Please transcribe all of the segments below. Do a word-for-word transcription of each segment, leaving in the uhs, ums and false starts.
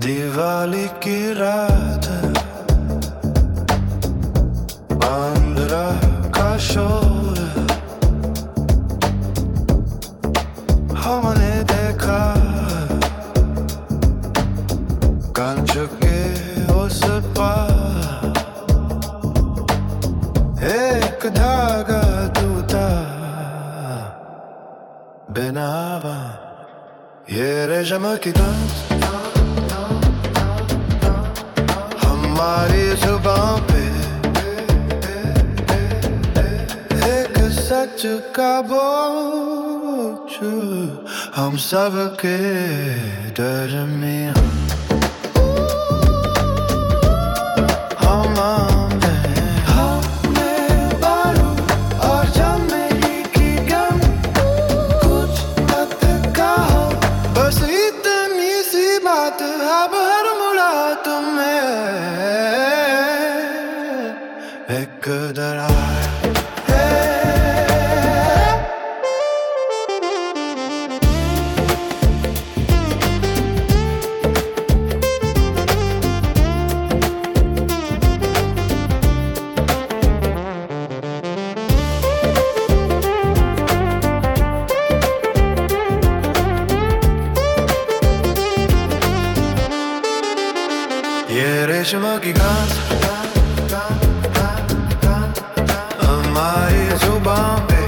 दिवाली की रात बांद्रा का शोर हमने देखा कांच के उस पार एक धागा टूटा बिना बांध ये रेशम की गंध हमारी जुबान पे एक सच का बोझ हम सब के दरमियां हम आंधे हमें बारूद और चमेली की गम कुछ हद का हो बस इतनी सी बात अब हर मुराद में एक दरार ये रेशम की गांठ हमारी जुबान पे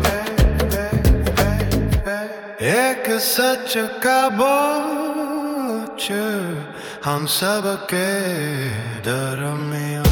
एक सच का बोझ हम सब के दरमियां।